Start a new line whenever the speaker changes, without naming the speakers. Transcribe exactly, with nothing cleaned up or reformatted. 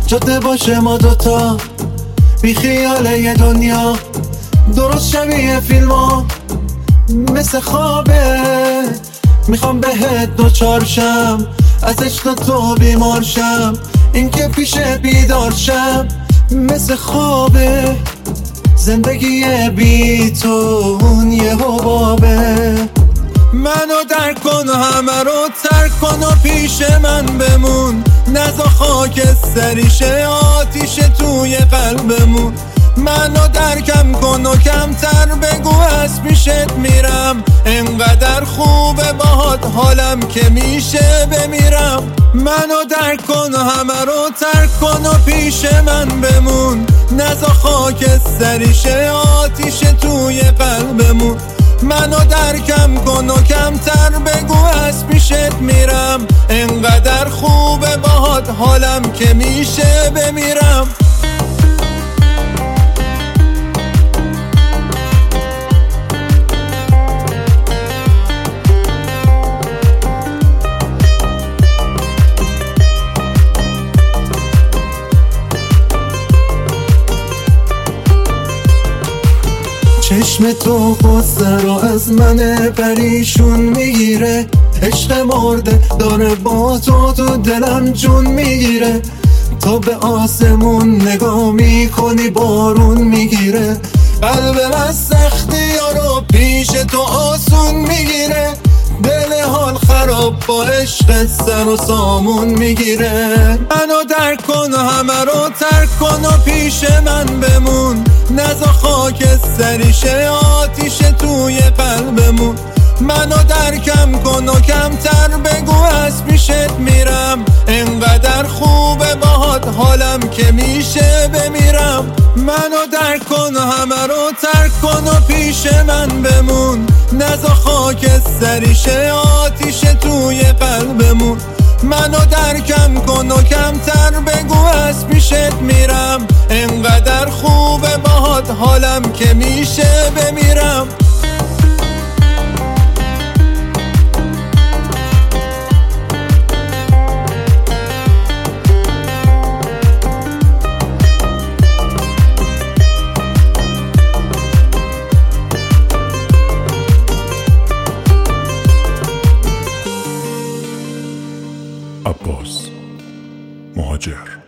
جاده باشه ما دوتا بی خیال یه دنیا، درست شبیه فیلم ها مثل خوابه. میخوام بهت دوچار شم، از عشق تو بیمار شم، این که پیش بیدار شم مثل خوابه. زندگی بی تو اون یه حبابه. منو درک کن و همه رو ترک کن و پیش من بمون، نزا خاک سریشه آتیش توی قلبمون. منو درکم کن و کمتر بگو از پیشت میرم، انقدر خوبه باهات حالم که میشه بمیرم. منو درک کن و همه رو ترک کن و پیش من بمون، نزا خاک سریشه آتیش توی قلبمون. منو درکم کن و کمتر بگو از پیشت میرم، انقدر خوبه باهات حالم که میشه بمیرم. چشم تو غصه رو از من پریشون میگیره، عشق مرده داره با تو تو دلم جون میگیره. تو به آسمون نگاه میکنی بارون میگیره، قلبم از سختی رو پیش تو آسون میگیره. دل حال خراب با عشق سر و سامون میگیره. منو درک کن و همه رو ترک کن و پیش من بمون، نزا خاک سریشه آتیش توی قلبمون. منو درکم کن و کمتر بگو از پیشت میرم، انقدر خوبه باهات حالم که میشه بمیرم. منو درک کن و همه رو ترک کن و پیش من بمون، نزا خاک سریشه آتیش توی قلبمون. منو درکم کن و کمتر بگو از پیشت میرم، انقدر خوبه باهات حالم که میشه بمیرم.
عباس مهاجر.